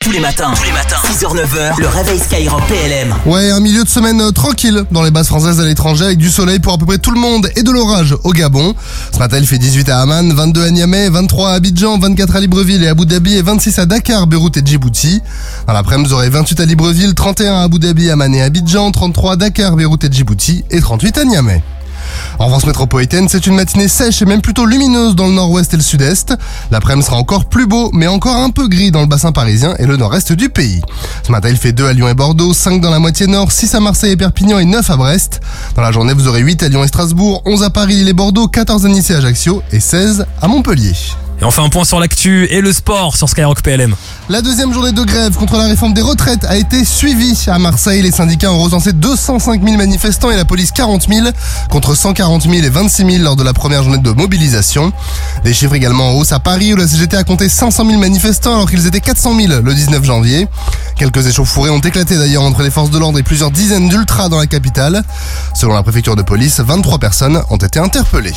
Tous les matins, 6h-9h, le réveil Skyrock PLM. Ouais, un milieu de semaine tranquille dans les bases françaises à l'étranger avec du soleil pour à peu près tout le monde et de l'orage au Gabon. Ce matin, il fait 18 à Amman, 22 à Niamey, 23 à Abidjan, 24 à Libreville et Abu Dhabi et 26 à Dakar, Beyrouth et Djibouti. Dans l'après-midi, vous aurez 28 à Libreville, 31 à Abu Dhabi, Amman et Abidjan, 33 à Dakar, Beyrouth et Djibouti et 38 à Niamey. En France métropolitaine, c'est une matinée sèche et même plutôt lumineuse dans le nord-ouest et le sud-est. L'après-midi sera encore plus beau, mais encore un peu gris dans le bassin parisien et le nord-est du pays. Ce matin, il fait 2 à Lyon et Bordeaux, 5 dans la moitié nord, 6 à Marseille et Perpignan et 9 à Brest. Dans la journée, vous aurez 8 à Lyon et Strasbourg, 11 à Paris, Lille et Bordeaux, 14 à Nice et Ajaccio et 16 à Montpellier. Et enfin un point sur l'actu et le sport sur Skyrock PLM. La deuxième journée de grève contre la réforme des retraites a été suivie. À Marseille, les syndicats ont recensé 205 000 manifestants et la police 40 000 contre 140 000 et 26 000 lors de la première journée de mobilisation. Des chiffres également en hausse à Paris où la CGT a compté 500 000 manifestants alors qu'ils étaient 400 000 le 19 janvier. Quelques échauffourées ont éclaté d'ailleurs entre les forces de l'ordre et plusieurs dizaines d'ultras dans la capitale. Selon la préfecture de police, 23 personnes ont été interpellées.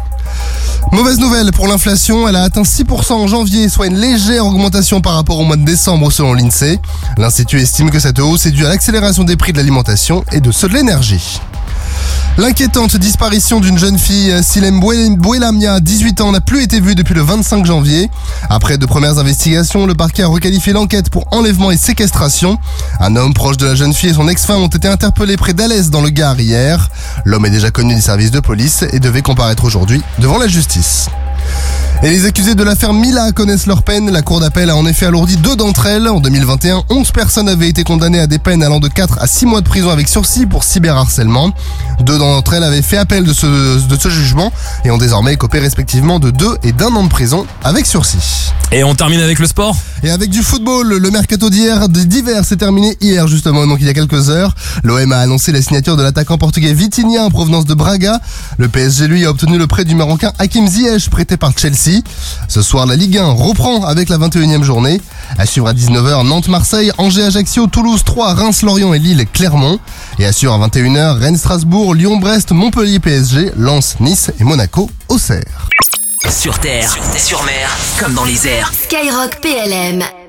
Mauvaise nouvelle pour l'inflation, elle a atteint 6% en janvier, soit une légère augmentation par rapport au mois de décembre selon l'INSEE. L'Institut estime que cette hausse est due à l'accélération des prix de l'alimentation et de ceux de l'énergie. L'inquiétante disparition d'une jeune fille, Silem Bouelamia, 18 ans, n'a plus été vue depuis le 25 janvier. Après de premières investigations, le parquet a requalifié l'enquête pour enlèvement et séquestration. Un homme proche de la jeune fille et son ex-femme ont été interpellés près d'Alès dans le Gard hier. L'homme est déjà connu des services de police et devait comparaître aujourd'hui devant la justice. Et les accusés de l'affaire Mila connaissent leur peine. La cour d'appel a en effet alourdi 2 d'entre elles. En 2021, 11 personnes avaient été condamnées à des peines allant de 4 à 6 mois de prison avec sursis pour cyberharcèlement. 2 d'entre elles avaient fait appel de ce jugement et ont désormais écopé respectivement de 2 et d'1 an de prison avec sursis. Et on termine avec le sport. Et avec du football, le mercato d'hiver s'est terminé hier justement, donc il y a quelques heures. L'OM a annoncé la signature de l'attaquant portugais Vitinha en provenance de Braga. Le PSG lui a obtenu le prêt du Marocain Hakim Ziyech prêté par Chelsea. Ce soir, la Ligue 1 reprend avec la 21e journée. À suivre à 19h, Nantes-Marseille, Angers-Ajaccio, Toulouse 3, Reims-Lorient et Lille-Clermont. Et à suivre à 21h, Rennes-Strasbourg, Lyon-Brest, Montpellier-PSG, Lens-Nice et Monaco-Auxerre. Sur terre, sur mer, comme dans les airs. Skyrock PLM.